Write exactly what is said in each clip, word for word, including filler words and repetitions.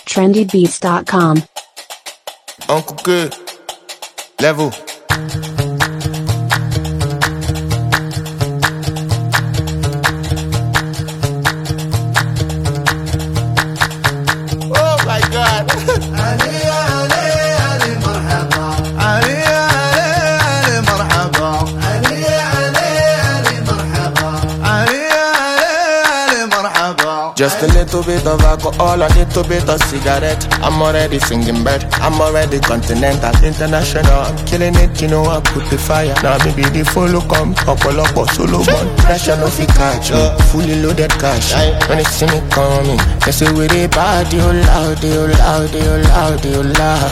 trendy beats dot com. Uncle Good, level. Oh my God. علي علي علي مرحبا علي علي علي مرحبا علي علي علي مرحبا علي علي علي مرحبا. Just a little bit of alcohol, a little bit of cigarette. I'm already singing bird. I'm already continental, international. I'm killing it, you know I put the fire. Now maybe the follow come, couple up or solo one. Pressure no fi catch me, fully loaded cash. When they see me coming, they say we the party, oh loud, oh loud, oh loud, oh loud.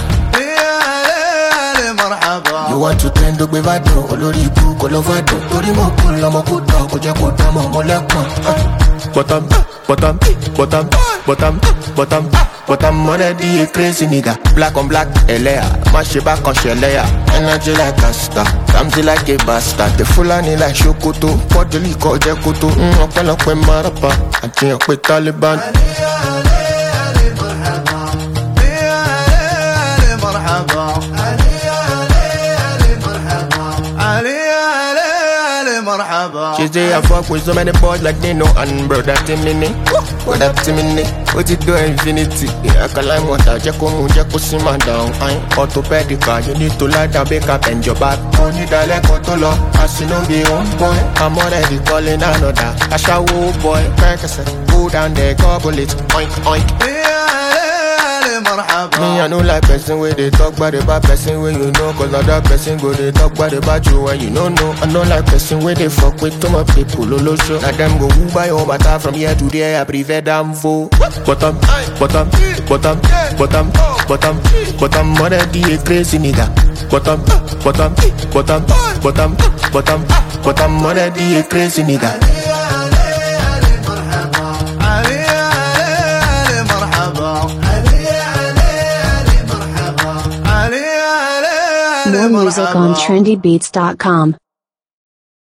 You want to tend to be vado, olori ibu ko lo vado. Tori mo ku lo mo ku do, ko je ko da mo mo lekun. Bottom, bottom, bottom, bottom, bottom, bottom. Already a crazy nigga. Black on black, Elea. Mash it back on Shelea. Energy like a star, Kamzi like a bastard. The Fulani like Shokoto, Podoli ko je koto. Mm, open up with Marapa, I think with Taliban. She say I fuck with so many boys like they know and brother Timini, brother Timini. What you do infinity? Yeah, I can lie water, Jacko Moon, Jacko Sima down. I'm orthopedic, you need to lie down, back up and your back. Only the leg or to law, I see no be on boy. I'm already calling another. I shall woo boy, Percocet, go down there, gobble it, oink oink. Me, I know like person where they talk about the bad person where you know. Cause other person go they talk about the bad you when you don't know. I know like person where they fuck with too much people, lolo show. Now them go who buy all my time from here to there, I prefer them for bottom, bottom, bottom, bottom, bottom, bottom, already a crazy nigga. Bottom, bottom, bottom, bottom, bottom, bottom, already a crazy nigga. More music on trendy beats dot com.